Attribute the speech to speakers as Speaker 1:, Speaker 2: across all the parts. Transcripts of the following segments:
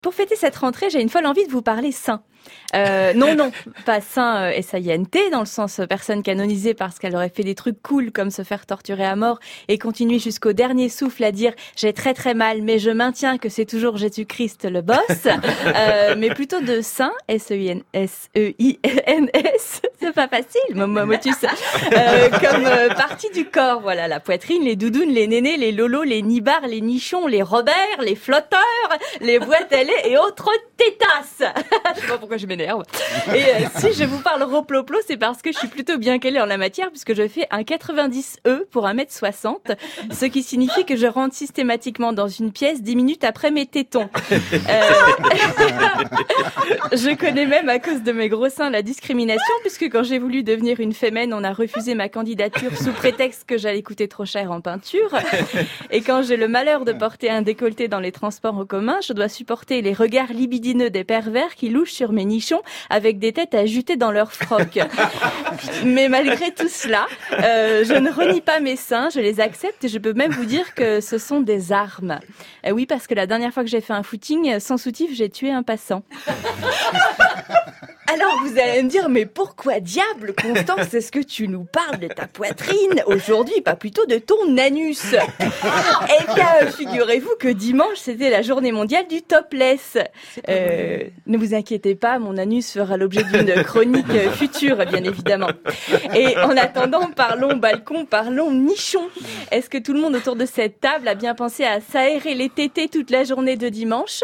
Speaker 1: Pour fêter cette rentrée, j'ai une folle envie de vous parler saint. Non, pas saint S-A-I-N-T, dans le sens personne canonisée parce qu'elle aurait fait des trucs cool comme se faire torturer à mort et continuer jusqu'au dernier souffle à dire « j'ai très très mal, mais je maintiens que c'est toujours Jésus-Christ le boss », mais plutôt de saint, S-E-I-N-S, c'est pas facile, motus, comme partie du corps, voilà, la poitrine, les doudounes, les nénés, les lolos, les nibards, les nichons, les Robert, les flotteurs, les boîtes à lait et autres tétasses. Je sais pas pourquoi je m'énerve. Et si je vous parle roploplo, c'est parce que je suis plutôt bien calée en la matière puisque je fais un 90E pour 1m60, ce qui signifie que je rentre systématiquement dans une pièce 10 minutes après mes tétons. Je connais même à cause de mes gros seins la discrimination puisque quand j'ai voulu devenir une fémène, on a refusé ma candidature sous prétexte que j'allais coûter trop cher en peinture. Et quand j'ai le malheur de porter un décolleté dans les transports en commun, je dois supporter les regards libidineux des pervers qui louchent sur mes nichons avec des têtes à juter dans leurs frocs. Mais malgré tout cela, je ne renie pas mes seins, je les accepte et je peux même vous dire que ce sont des armes. Oui, parce que la dernière fois que j'ai fait un footing, sans soutif, j'ai tué un passant. Alors vous allez me dire, mais pourquoi diable, Constance, est-ce que tu nous parles de ta poitrine aujourd'hui, pas plutôt de ton anus? Eh bien, figurez-vous que dimanche, c'était la journée mondiale du topless. Ne vous inquiétez pas, mon anus fera l'objet d'une chronique future, bien évidemment. Et en attendant, parlons balcon, parlons nichon. Est-ce que tout le monde autour de cette table a bien pensé à s'aérer les tétés toute la journée de dimanche?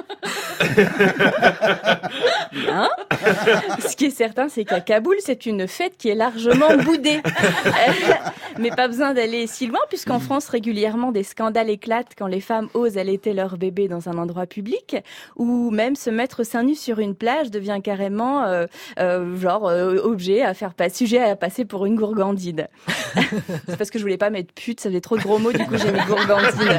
Speaker 1: Bien. Ce qui est certain, c'est qu'à Kaboul, c'est une fête qui est largement boudée. Mais pas besoin d'aller si loin, puisqu'en France, régulièrement, des scandales éclatent quand les femmes osent allaiter leur bébé dans un endroit public, ou même se mettre seins nus sur une plage devient carrément objet à faire sujet à passer pour une gourgandine. C'est parce que je voulais pas mettre pute, ça faisait trop de gros mots, du coup j'ai mis gourgandine.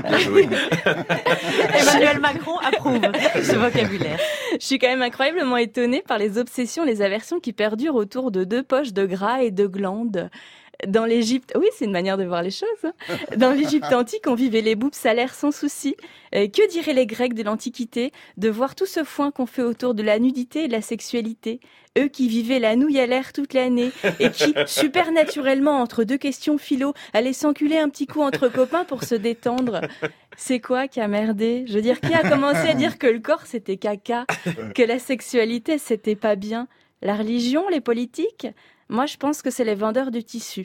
Speaker 2: Emmanuel Macron approuve ce vocabulaire.
Speaker 1: Je suis quand même incroyablement étonnée par les obsessions, les aversions qui perdurent autour de 2 poches de gras et de glandes. Dans l'Égypte, oui, c'est une manière de voir les choses. Hein. Dans l'Égypte antique, on vivait les boubs salaires sans souci. Que diraient les Grecs de l'Antiquité de voir tout ce foin qu'on fait autour de la nudité et de la sexualité? Eux qui vivaient la nouille à l'air toute l'année et qui, super naturellement, entre 2 questions philo, allaient s'enculer un petit coup entre copains pour se détendre. C'est quoi qui a merdé? Je veux dire, qui a commencé à dire que le corps c'était caca, que la sexualité c'était pas bien? La religion, les politiques? Moi, je pense que c'est les vendeurs de tissus.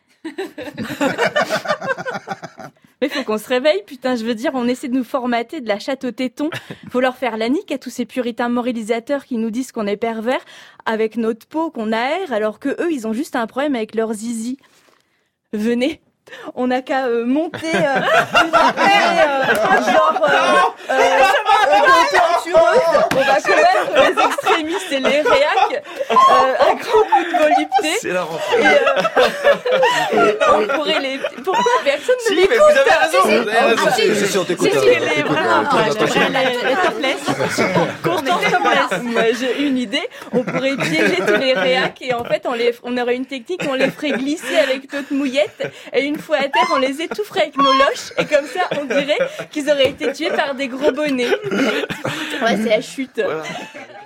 Speaker 1: Mais faut qu'on se réveille, putain, je veux dire, on essaie de nous formater de la chatte au téton. Faut leur faire la nique à tous ces puritains moralisateurs qui nous disent qu'on est pervers avec notre peau qu'on aère, alors que eux, ils ont juste un problème avec leur zizi. Venez. On n'a qu'à monter une on va commettre les extrémistes et les réacs à grand coup de volupté.
Speaker 3: C'est la rentrée.
Speaker 1: On pourrait les... Pourquoi personne ne l'écoute?
Speaker 3: Mais vous avez raison.
Speaker 1: C'est Moi, j'ai une idée. On pourrait piéger tous les réacs et en fait, on aurait une technique, on les ferait glisser avec notre mouillette et une fois à terre, on les étoufferait avec nos loches et comme ça, on dirait qu'ils auraient été tués par des gros bonnets. Ouais, c'est la chute. Voilà.